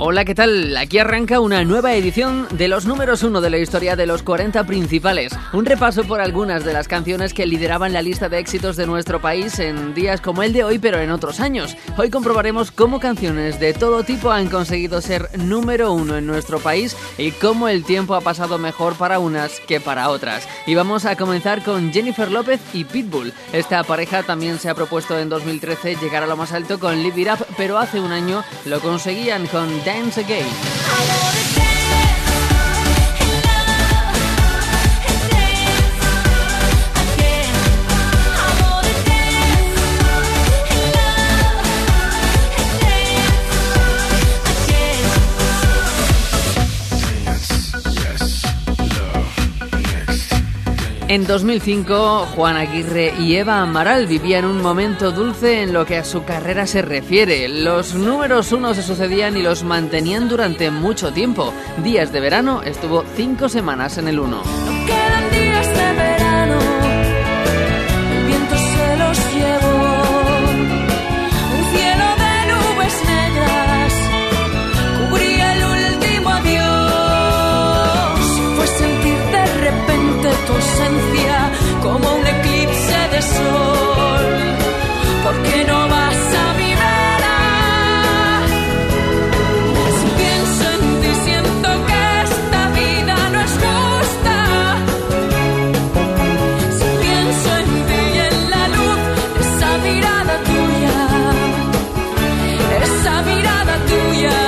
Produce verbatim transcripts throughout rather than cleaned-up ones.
Hola, ¿qué tal? Aquí arranca una nueva edición de los números uno de la historia de los cuarenta principales. Un repaso por algunas de las canciones que lideraban la lista de éxitos de nuestro país en días como el de hoy, pero en otros años. Hoy comprobaremos cómo canciones de todo tipo han conseguido ser número uno en nuestro país y cómo el tiempo ha pasado mejor para unas que para otras. Y vamos a comenzar con Jennifer López y Pitbull. Esta pareja también se ha propuesto en dos mil trece llegar a lo más alto con Live It Up, pero hace un año lo conseguían con Dance Again. En dos mil cinco, Juan Aguirre y Eva Amaral vivían un momento dulce en lo que a su carrera se refiere. Los números uno se sucedían y los mantenían durante mucho tiempo. Días de verano estuvo cinco semanas en el uno. No quedan días de verano, el viento se los llevó. Un cielo de nubes negras cubría el último adiós. Fue sentir de repente tu ausencia como un eclipse de sol. ¿Por qué no vas a mi vera? Si pienso en ti siento que esta vida no es justa. Si pienso en ti y en la luz de esa mirada tuya, esa mirada tuya.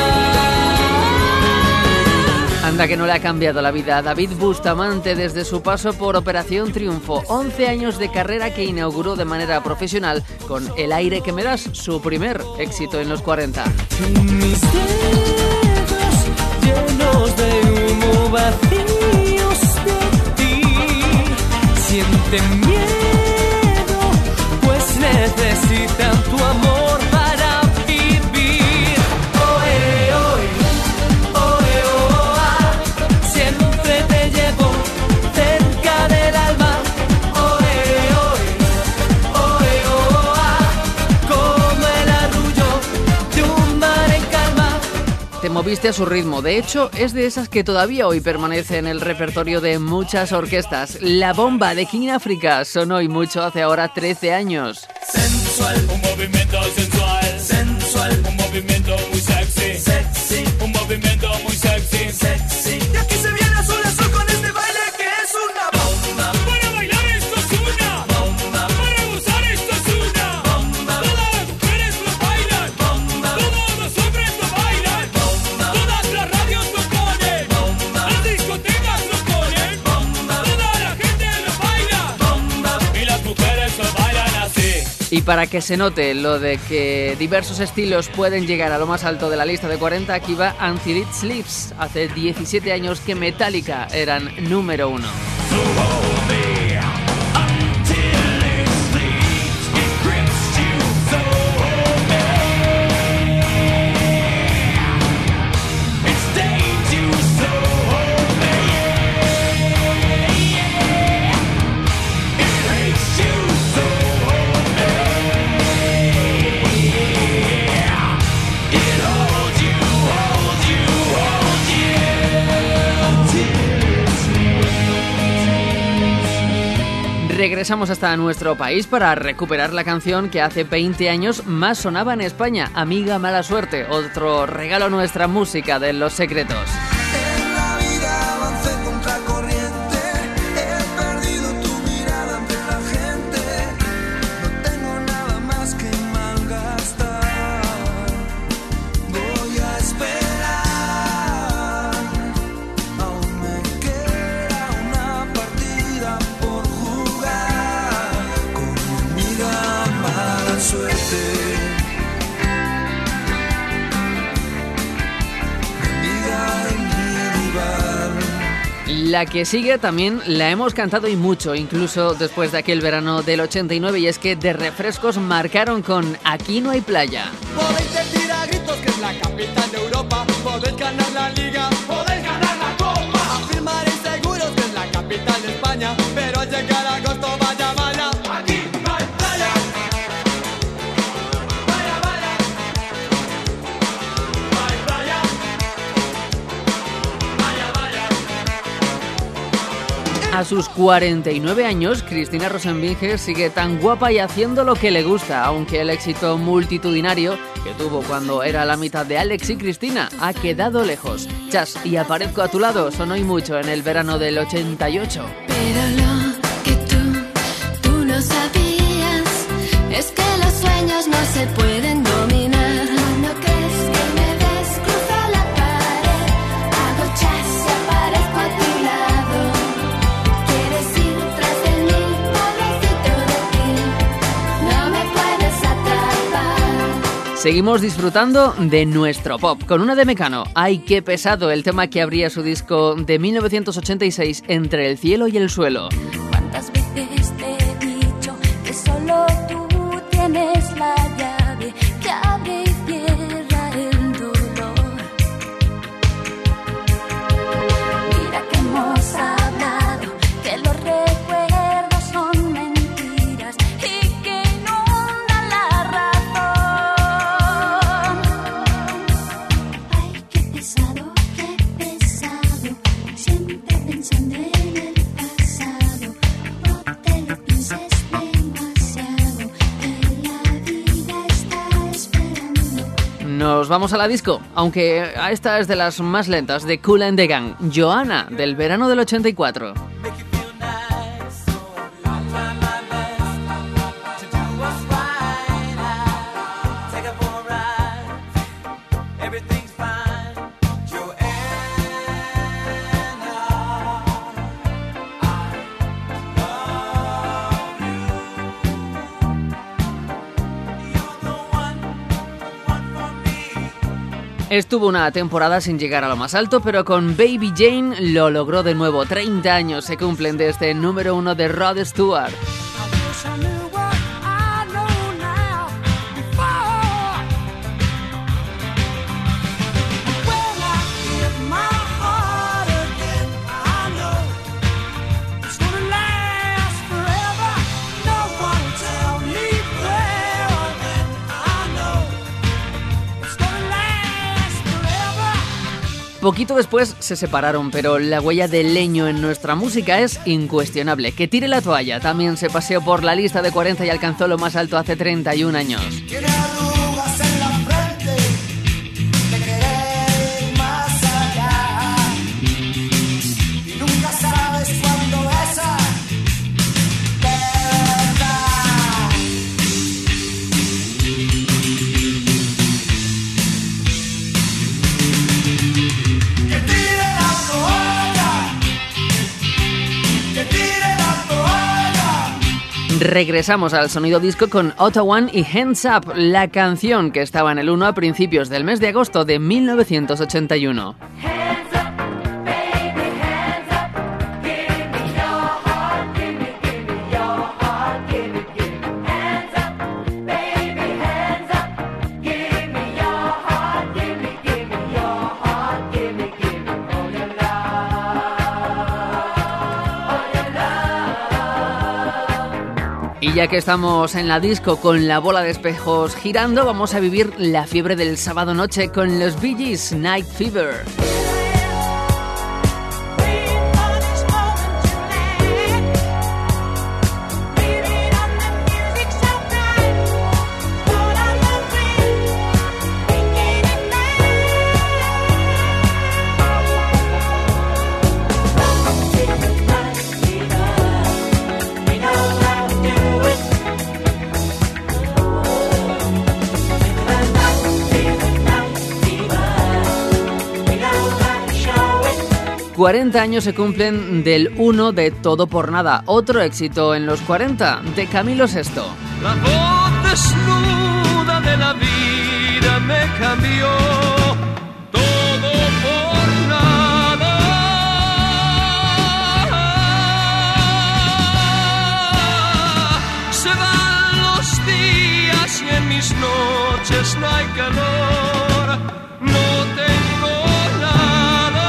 Anda que no le ha cambiado la vida a David Bustamante desde su paso por Operación Triunfo. once años de carrera que inauguró de manera profesional con El aire que me das, su primer éxito en los cuarenta. Mis dedos llenos de humo, vacíos de ti, sienten miedo, pues necesitan tu amor para vivir. Oe, oe, oe, oa, siempre te llevo cerca del alma. Oe, oe, oe, oa, como el arrullo de un mar en calma. Te moviste a su ritmo. De hecho, es de esas que todavía hoy permanece en el repertorio de muchas orquestas. La bomba de King África sonó y mucho hace ahora trece años. Sensual, un movimiento sensual, sensual, un movimiento muy sexy, sexy, un movimiento muy sexy, sexy. Y aquí se viene azul azul con este baile que es una bomba. Para bailar esto es una bomba, para gozar esto es una bomba. Todas las mujeres lo bailan, bomba. Todos los hombres lo bailan, bomba. Todas las radios lo ponen, bomba. Las discotecas lo ponen, bomba. Toda la gente lo baila, bomba. Y las mujeres lo bailan así. Y para que se note lo de que diversos estilos pueden llegar a lo más alto de la lista de cuarenta, aquí va Until It Sleeps. Hace diecisiete años que Metallica eran número uno. Regresamos hasta nuestro país para recuperar la canción que hace veinte años más sonaba en España, Amiga Mala Suerte, otro regalo a nuestra música de Los Secretos. En la vida avancé contra corriente, he perdido tu mirada ante la gente, no tengo nada más que malgastar, voy a esperar, aún me queda una partida por jugar, con mi amiga mala suerte. La que sigue también la hemos cantado y mucho, incluso después de aquel verano del ochenta y nueve, y es que de refrescos marcaron con Aquí no hay playa. Podéis decir a gritos que es la capital de Europa, podéis ganar la liga, podéis ganar la copa, afirmaréis seguros que es la capital de España, pero al llegar a agosto vaya, vaya, aquí no hay playa. Vaya, vaya, no hay playa. A sus cuarenta y nueve años, Cristina Rosenvinge sigue tan guapa y haciendo lo que le gusta, aunque el éxito multitudinario que tuvo cuando era la mitad de Alex y Cristina ha quedado lejos. Chas y Aparezco a tu lado sonó y mucho en el verano del ochenta y ocho. Pero lo que tú, tú no sabías es que los sueños no se pueden dominar. No crees que me ves, cruzo la pared, hago chas y aparezco a tu lado. Quieres ir tras de mí, pobrecito de ti, no me puedes atrapar. Seguimos disfrutando de nuestro pop con una de Mecano. Ay, qué pesado, el tema que abría su disco de mil novecientos ochenta y seis, Entre el cielo y el suelo. ¿Cuántas veces te he dicho que solo tú tienes la llave que abre y cierra el dolor? Mira que hemos hablado, que los recuerdos son mentiras y que inundan la razón. Ay, qué pesado, qué pesado, siempre pensando en el pasado. No te lo pienses demasiado, que la vida está esperando. Nos vamos a la disco, aunque a esta es de las más lentas, de Kool and the Gang. Johanna, del verano del ochenta y cuatro. Make you feel nice, so la la la la. To do what's right, I take it for a ride. Everything's fine, Joanna. I love you. You're the one, one for me. Estuvo una temporada sin llegar a lo más alto, pero con Baby Jane lo logró de nuevo. treinta años se cumplen de este número uno de Rod Stewart. I wish I knew what I know now before. When I give my heart again, I know it's gonna last forever. No one tell me where or when. I know it's gonna last forever. Poquito después se separaron, pero la huella de Leño en nuestra música es incuestionable. Que tire la toalla también se paseó por la lista de cuarenta y alcanzó lo más alto hace treinta y un años. Tiene arrugas en la frente, te querer ir más allá. Y nunca sabes cuándo besar de verdad. Que tire la toalla, que tire la toalla. Regresamos al sonido disco con Otto One y Hands Up, la canción que estaba en el uno a principios del mes de agosto de mil novecientos ochenta y uno. Hands up, baby, hands up. Give me your heart, give me, give me your heart, give me, give me. Hands up, baby, hands up. Give me your heart, give me, give me your heart, give me, give me all your love, all your love. Y ya que estamos en la disco con la bola de espejos girando, vamos a vivir la fiebre del sábado noche con los Bee Gees, Night Fever. cuarenta años se cumplen del uno de Todo por Nada, otro éxito en los cuarenta de Camilo Sesto. La voz desnuda de la vida me cambió, todo por nada. Se van los días y en mis noches no hay calor, no tengo nada.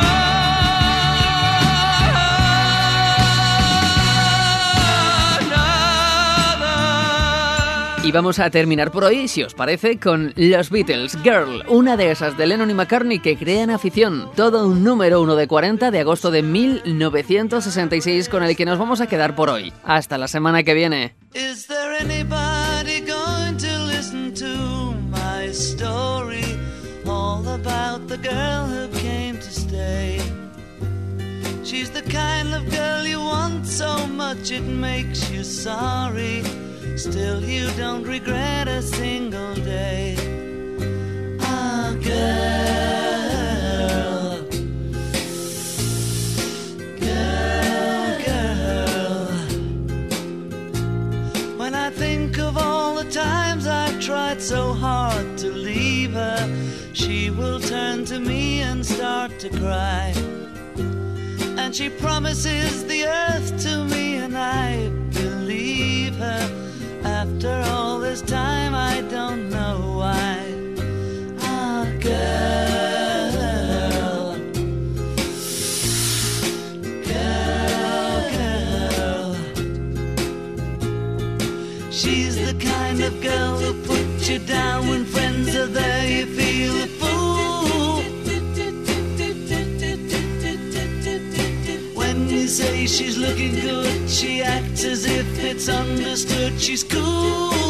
Y vamos a terminar por hoy, si os parece, con los Beatles, Girl, una de esas de Lennon y McCartney que crean afición. Todo un número uno de cuarenta de agosto de mil novecientos sesenta y seis con el que nos vamos a quedar por hoy. Hasta la semana que viene. Is there anybody going to listen to my story? All about the girl who came to stay. She's the kind of girl you want so much it makes you sorry. Still you don't regret a single day. Ah, girl, girl, girl. When I think of all the times I've tried so hard to leave her, she will turn to me and start to cry. And she promises the earth to me and I believe her. After all this time I don't know why. Ah, girl, girl, girl. She's the kind of girl who puts you down when friends are there. You feel a fool when you say she's looking good. She acts as if it's understood she's cool.